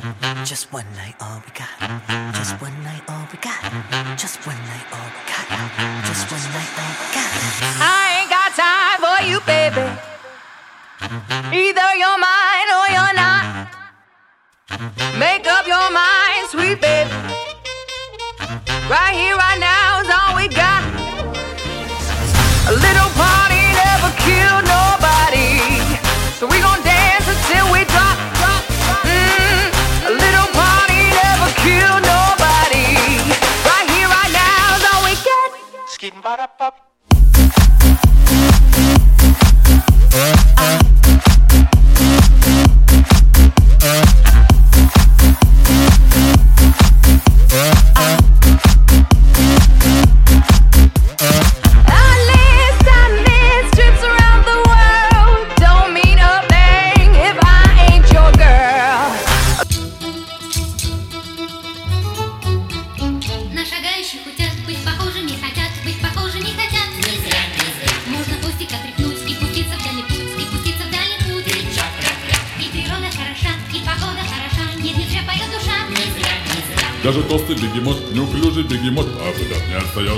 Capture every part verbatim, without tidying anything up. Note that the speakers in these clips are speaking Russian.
Just one night, all we got. Just one night, all we got. Just one night, all we got. Just one night, all we got. I ain't got time for you, baby. Either you're mine or you're not. Make up your mind, sweet baby. Right here, right now is all we got. A little party never killed nobody, so we gon' dance until we drop, drop, drop. Mm, a little party never killed nobody. Right here, right now is all we got. Skidding ba da pop. Даже толстый бегемот, неуклюжий бегемот, а куда не отстает.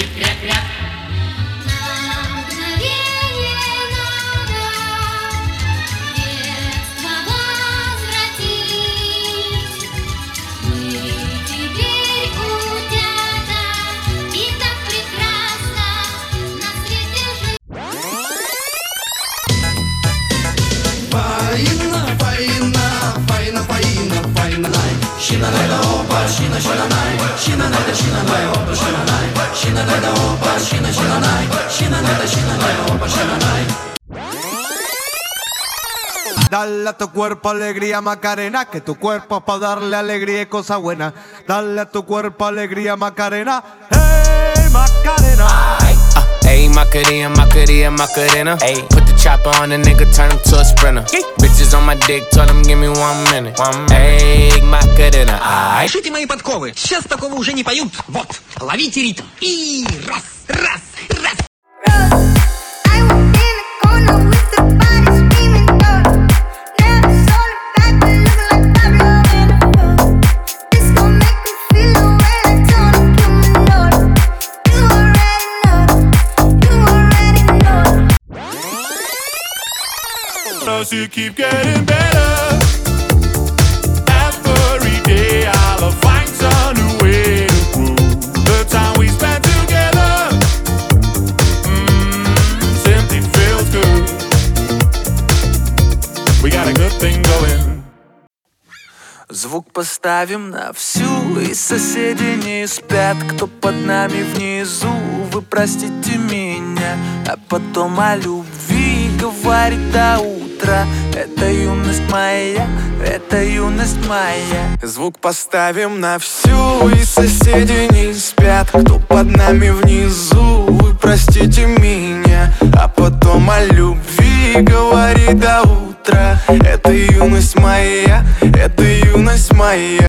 Dale a tu cuerpo alegría Macarena, que tu cuerpo es pa' darle alegría y cosa buena. Dale a tu cuerpo alegría Macarena, hey Macarena. Ayy, Macarena, Macarena, Macarena. Ayy, put the chopper on the nigga, turn him to a sprinter. Bitches on my dick, tell him give me one minute. Ayy, Macarena. Решите мои подковы, сейчас такого уже не поют. Вот, ловите ритм. И раз, раз, раз. You keep getting better. Every day I'll find some new way to prove the time we spent together. Mmm, simply feels good. We got a good thing going. Звук поставим на всю, и соседи не спят. Кто под нами внизу, вы простите меня. А потом о любви говорит до утра. Это юность моя, это юность моя. Звук поставим на всю, и соседи не спят. Кто под нами внизу, вы простите меня. А потом о любви говорит до утра. Это юность моя, это юность моя.